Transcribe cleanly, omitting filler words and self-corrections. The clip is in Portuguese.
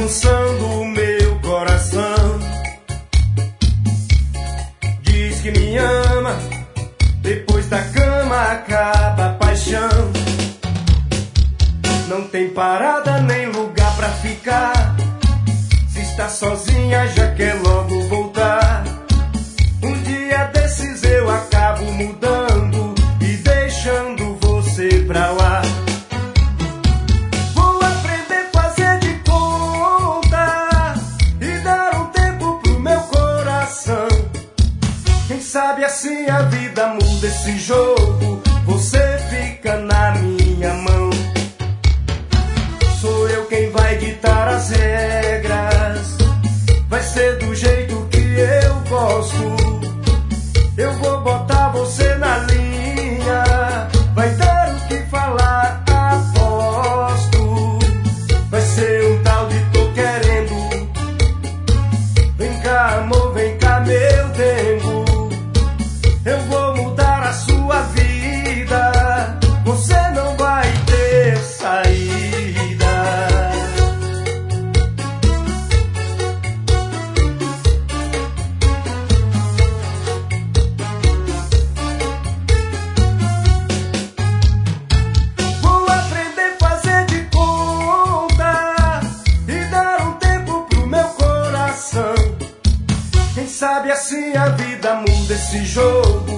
bagunçando o meu coração. Diz que me ama, depois da cama acaba a paixão. Não tem parada nem lugar pra ficar. Se está sozinha já quer logo voltar. Um dia desses eu acabo mudando e deixando você pra lá. Vou aprender a fazer de conta e dar um tempo pro meu coração. Quem sabe assim a vida muda esse jogo. Você fica na minha mão. Sou eu quem vai ditar as regras. Vai ser do jeito que eu gosto. Eu vou botar você na linha. Vai dar o que falar, aposto. Vai ser um tal de tô querendo. Vem cá, amor, vem cá, meu dengo. Eu vou mudar a sua vida. Você não vai ter saída. Vou aprender a fazer de conta e dar um tempo pro meu coração. Quem sabe assim a vida muda esse jogo.